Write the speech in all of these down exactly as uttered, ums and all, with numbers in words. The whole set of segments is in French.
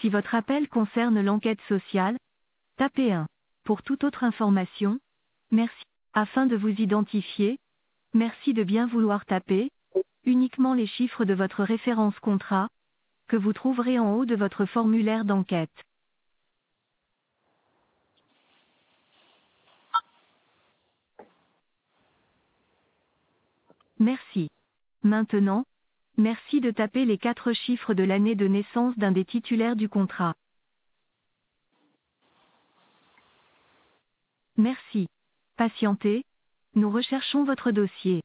Si votre appel concerne l'enquête sociale, tapez un. Pour toute autre information, merci. Afin de vous identifier, merci de bien vouloir taper uniquement les chiffres de votre référence contrat, que vous trouverez en haut de votre formulaire d'enquête. Merci. Maintenant, merci de taper les quatre chiffres de l'année de naissance d'un des titulaires du contrat. Merci. Patientez, nous recherchons votre dossier.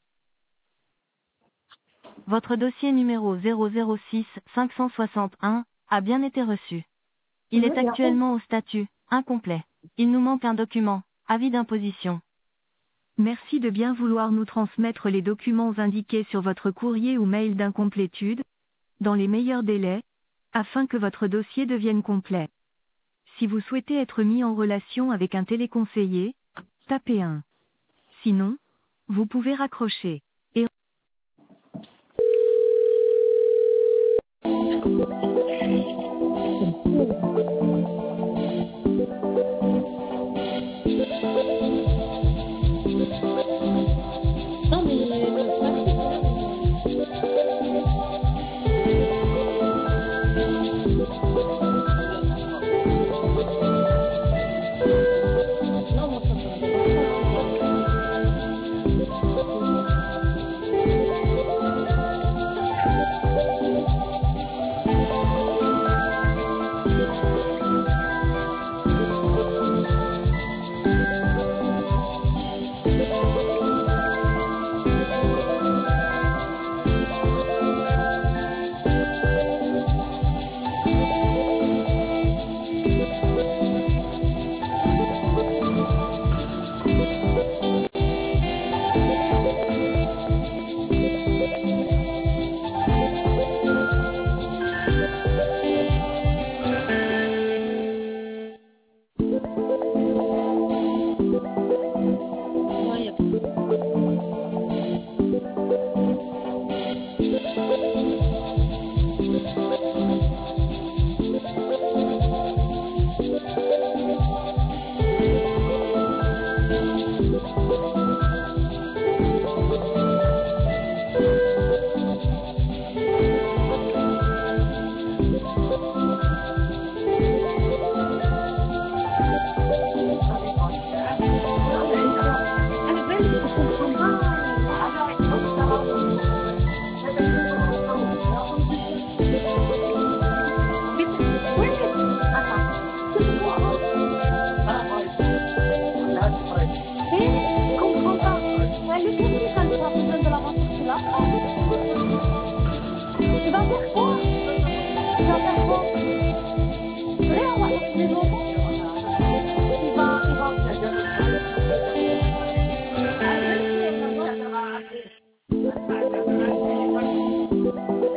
Votre dossier numéro zéro zéro six cinq cent soixante-un a bien été reçu. Il est actuellement au statut incomplet. Il nous manque un document, avis d'imposition. Merci de bien vouloir nous transmettre les documents indiqués sur votre courrier ou mail d'incomplétude, dans les meilleurs délais, afin que votre dossier devienne complet. Si vous souhaitez être mis en relation avec un téléconseiller, tapez un. Sinon, vous pouvez raccrocher. Et Non, mais le non, moi, ça me Ouais, y a elle est belle, je comprends pas. Mais c'est- ouais, attends. C'est quoi? Mais je comprends pas. Elle est petite, elle a besoin de la renforcer là. Tu vas faire quoi?